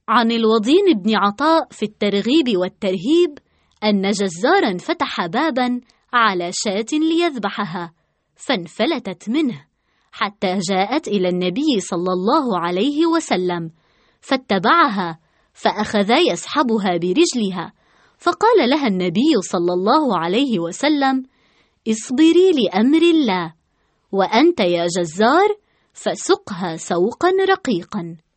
عن الوضين بن عطاء في الترغيب والترهيب أن جزارا فتح بابا على شاة ليذبحها فانفلتت منه حتى جاءت إلى النبي صلى الله عليه وسلم، فاتبعها فأخذ يسحبها برجلها، فقال لها النبي صلى الله عليه وسلم: اصبري لأمر الله، وأنت يا جزار فسقها سوقا رقيقا.